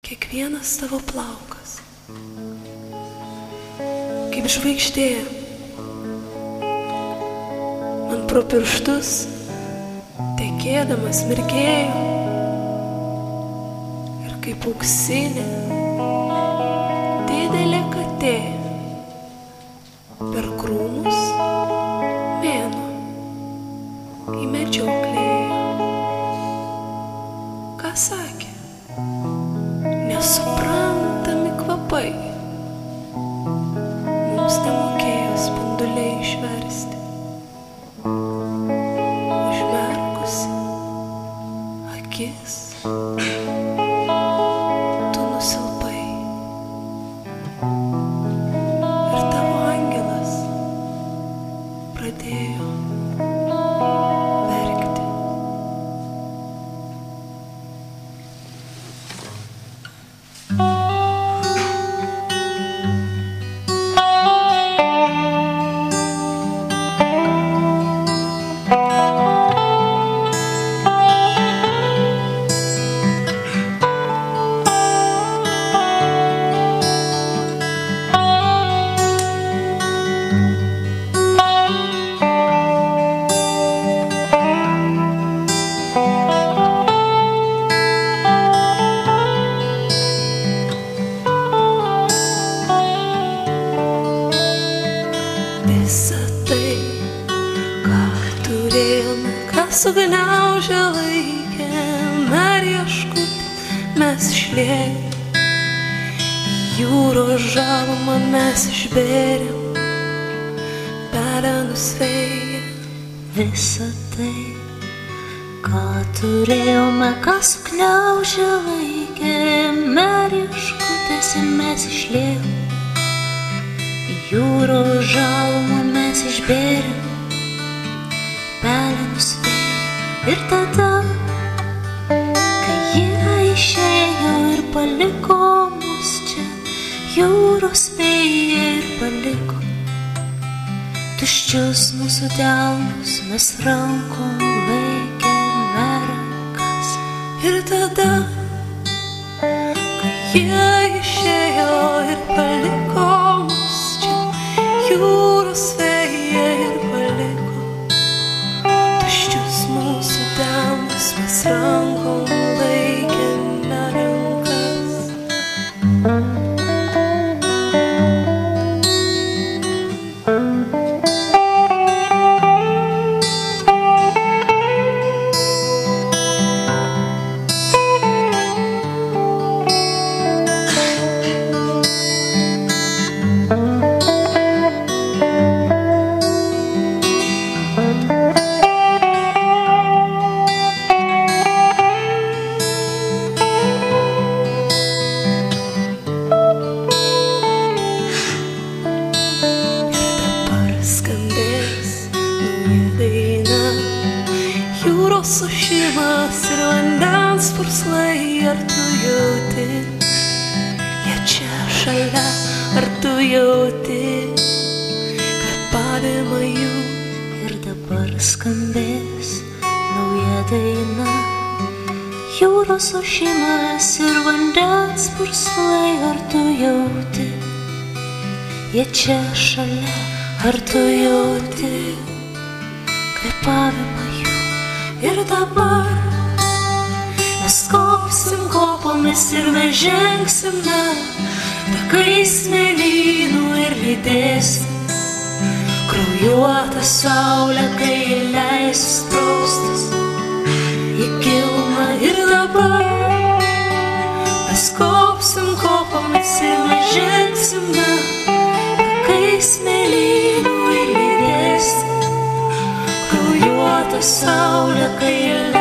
Kiekvienas tavo plaukas, kaip žvaigždė, man pro pirštus tekėdamas mirgėjo ir kaip auksinė didelė katė per krūmus mėnuo į medžioklę ėjo. Ką sakė? Nesuprantami kvapai mums nemokėjo spinduliai išversti. Užmerkusi akis tu nusilpai ir tavo angelas pradėjo verkti. Visa tai, ką turėjome, ką sugniaužę laikėme, ar ieškoti mes išlėjom, jūros žalumą mes išbėrėm, pelenus vėją. Visa tai, ką turėjome, ką sugniaužę laikėme, ar ieškoti mes išlėjom, jūros žalumą mes išbėrėm, pelenus vėją. Ir tada, kai jie išėjo ir paliko mus čia, jūros vėją ir paliko tuščius mūsų delnus, mes rankom laikėme rankas. Ir tada, kai jie išėjo ir paliko mus čia, jūros vėją ir paliko tuščius mūsų delnus, mes rankom laikėme rankas. Jūros sušimas ir vandens purslai, ar tu jauti, jie čia šalia, ar tu jauti kvėpavimą jų. Ir dabar skambės nauja daina, jūros ošimas ir vandens purslai, ar tu jauti, jie čia šalia, ar tu jauti kvėpavimą jų. Ir dabar mes kopsim kopomis ir mes žengsime takais mėlynų ir lydėsim kraujuotą saulę, kai leisis praustis į gilumą. Ir dabar mes kopsim kopomis ir mes žengsime takais mėlynų ir lydėsim kraujuotą saulę, kai